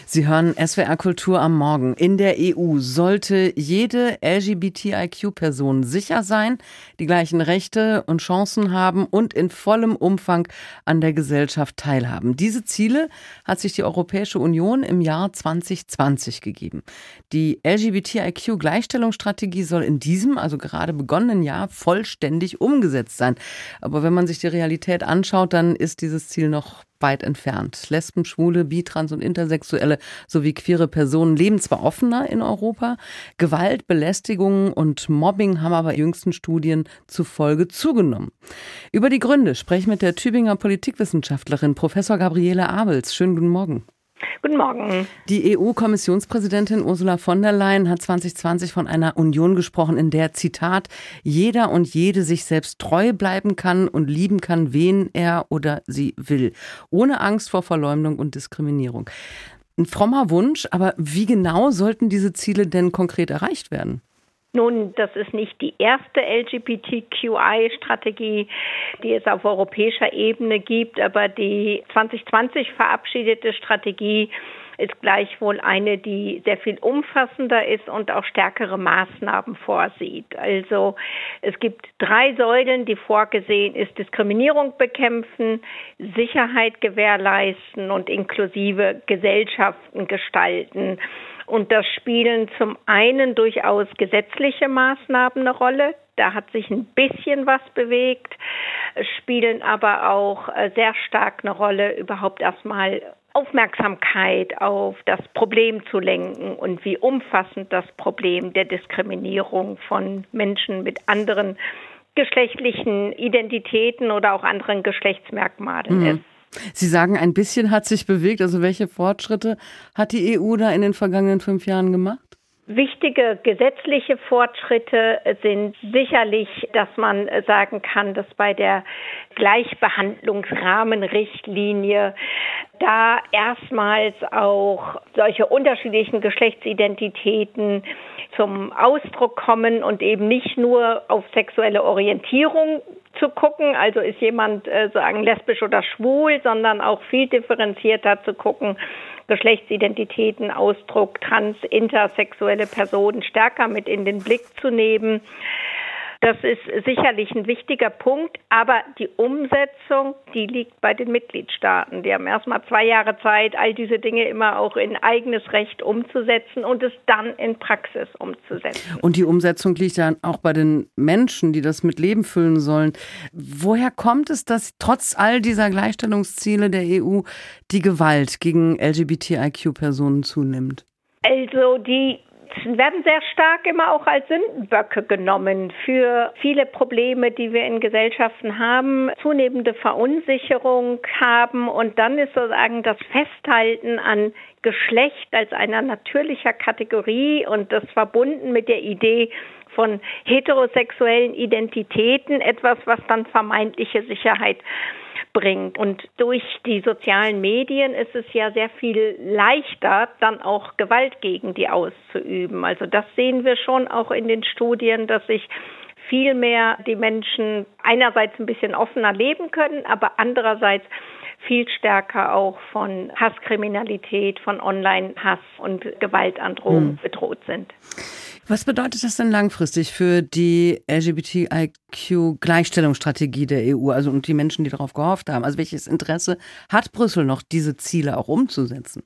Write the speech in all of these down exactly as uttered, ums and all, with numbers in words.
Sie hören S W R Kultur am Morgen. In der E U sollte jede L G B T I Q-Person sicher sein, die gleichen Rechte und Chancen haben und in vollem Umfang an der Gesellschaft teilhaben. Diese Ziele hat sich die Europäische Union im Jahr zwanzig zwanzig gegeben. Die L G B T I Q-Gleichstellungsstrategie soll in diesem, also gerade begonnenen Jahr, vollständig umgesetzt sein. Aber wenn man sich die Realität anschaut, dann ist dieses Ziel noch weit entfernt. Lesben, Schwule, Bi-, Trans- und Intersexuelle sowie queere Personen leben zwar offener in Europa, Gewalt, Belästigung und Mobbing haben aber jüngsten Studien zufolge zugenommen. Über die Gründe spreche ich mit der Tübinger Politikwissenschaftlerin Professor Gabriele Abels. Schönen guten Morgen. Guten Morgen. Die E U-Kommissionspräsidentin Ursula von der Leyen hat zwanzig zwanzig von einer Union gesprochen, in der, Zitat, jeder und jede sich selbst treu bleiben kann und lieben kann, wen er oder sie will, ohne Angst vor Verleumdung und Diskriminierung. Ein frommer Wunsch, aber wie genau sollten diese Ziele denn konkret erreicht werden? Nun, das ist nicht die erste L G B T Q I-Strategie, die es auf europäischer Ebene gibt, aber die zwanzig zwanzig verabschiedete Strategie ist gleichwohl eine, die sehr viel umfassender ist und auch stärkere Maßnahmen vorsieht. Also es gibt drei Säulen, die vorgesehen ist: Diskriminierung bekämpfen, Sicherheit gewährleisten und inklusive Gesellschaften gestalten. Und das spielen zum einen durchaus gesetzliche Maßnahmen eine Rolle. Da hat sich ein bisschen was bewegt, spielen aber auch sehr stark eine Rolle, überhaupt erstmal Aufmerksamkeit auf das Problem zu lenken und wie umfassend das Problem der Diskriminierung von Menschen mit anderen geschlechtlichen Identitäten oder auch anderen Geschlechtsmerkmalen mhm. ist. Sie sagen, ein bisschen hat sich bewegt. Also welche Fortschritte hat die E U da in den vergangenen fünf Jahren gemacht? Wichtige gesetzliche Fortschritte sind sicherlich, dass man sagen kann, dass bei der Gleichbehandlungsrahmenrichtlinie da erstmals auch solche unterschiedlichen Geschlechtsidentitäten zum Ausdruck kommen und eben nicht nur auf sexuelle Orientierung zu gucken, also ist jemand äh, sagen lesbisch oder schwul, sondern auch viel differenzierter zu gucken, Geschlechtsidentitäten, Ausdruck, trans, intersexuelle Personen stärker mit in den Blick zu nehmen. Das ist sicherlich ein wichtiger Punkt, aber die Umsetzung, die liegt bei den Mitgliedstaaten. Die haben erstmal zwei Jahre Zeit, all diese Dinge immer auch in eigenes Recht umzusetzen und es dann in Praxis umzusetzen. Und die Umsetzung liegt ja auch bei den Menschen, die das mit Leben füllen sollen. Woher kommt es, dass trotz all dieser Gleichstellungsziele der E U die Gewalt gegen L G B T I Q-Personen zunimmt? Also die werden sehr stark immer auch als Sündenböcke genommen für viele Probleme, die wir in Gesellschaften haben, zunehmende Verunsicherung haben und dann ist sozusagen das Festhalten an Geschlecht als einer natürlicher Kategorie und das verbunden mit der Idee von heterosexuellen Identitäten etwas, was dann vermeintliche Sicherheit bringt. Und durch die sozialen Medien ist es ja sehr viel leichter, dann auch Gewalt gegen die auszuüben. Also das sehen wir schon auch in den Studien, dass sich viel mehr die Menschen einerseits ein bisschen offener leben können, aber andererseits viel stärker auch von Hasskriminalität, von Online-Hass und Gewaltandrohung hm. bedroht sind. Was bedeutet das denn langfristig für die L G B T I Q-Gleichstellungsstrategie der E U, also und die Menschen, die darauf gehofft haben? Also welches Interesse hat Brüssel noch, diese Ziele auch umzusetzen?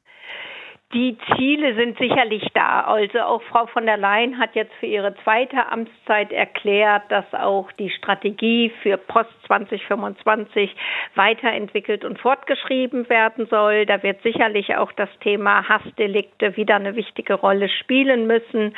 Die Ziele sind sicherlich da. Also auch Frau von der Leyen hat jetzt für ihre zweite Amtszeit erklärt, dass auch die Strategie für Post zwanzig fünfundzwanzig weiterentwickelt und fortgeschrieben werden soll. Da wird sicherlich auch das Thema Hassdelikte wieder eine wichtige Rolle spielen müssen.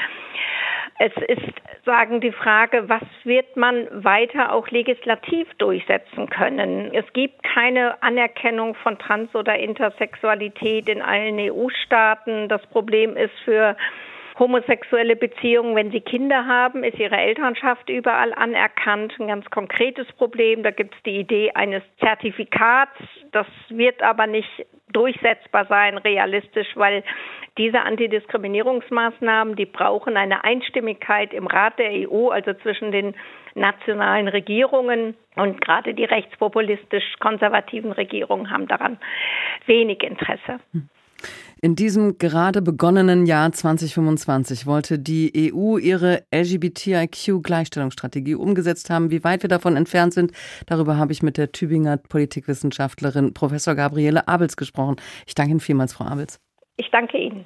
Es ist, sagen die Frage, was wird man weiter auch legislativ durchsetzen können? Es gibt keine Anerkennung von Trans- oder Intersexualität in allen E U-Staaten. Das Problem ist für homosexuelle Beziehungen, wenn sie Kinder haben, ist ihre Elternschaft überall anerkannt. Ein ganz konkretes Problem. Da gibt es die Idee eines Zertifikats. Das wird aber nicht durchsetzbar sein, realistisch, weil diese Antidiskriminierungsmaßnahmen, die brauchen eine Einstimmigkeit im Rat der E U, also zwischen den nationalen Regierungen. Und gerade die rechtspopulistisch-konservativen Regierungen haben daran wenig Interesse. In diesem gerade begonnenen Jahr zwanzig fünfundzwanzig wollte die E U ihre L G B T I Q-Gleichstellungsstrategie umgesetzt haben. Wie weit wir davon entfernt sind, darüber habe ich mit der Tübinger Politikwissenschaftlerin Professor Gabriele Abels gesprochen. Ich danke Ihnen vielmals, Frau Abels. Ich danke Ihnen.